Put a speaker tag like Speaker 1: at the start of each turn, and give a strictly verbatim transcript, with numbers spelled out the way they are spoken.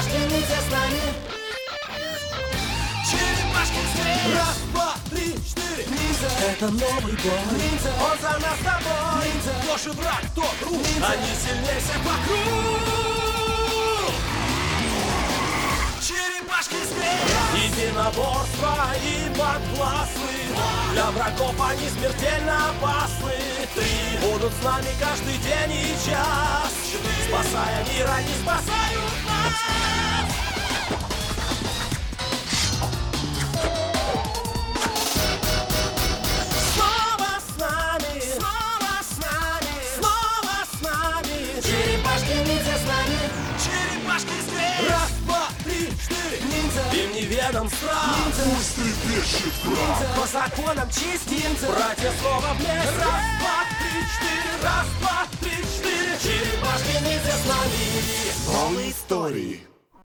Speaker 1: Черепашки ниндзя с нами. Черепашки встреч. Раз, два, три, четыре. Ниндзя. Это новый бой. Ниндзя. Он за нас с тобой. Ниндзя. Кто же враг, кто друг? Ниндзя. Они сильнее всех вокруг. Черепашки встреч. Единоборства им подвластны. Для врагов они смертельно опасны. Три будут с нами каждый день и час. Спасая мир, они спасают нас. Снова с нами, снова с нами, снова с нами. Черепашки ниндзя с нами. Черепашки встреч. Раз, два, три, четыре. Ниндзя. Им неведом страх.
Speaker 2: Пусть трепещет враг.
Speaker 1: По законам чести. Братья снова вместе. Раз, два, три, четыре. Раз, два, три, четыре. Черепашки ниндзя с нами.
Speaker 2: Новые истории.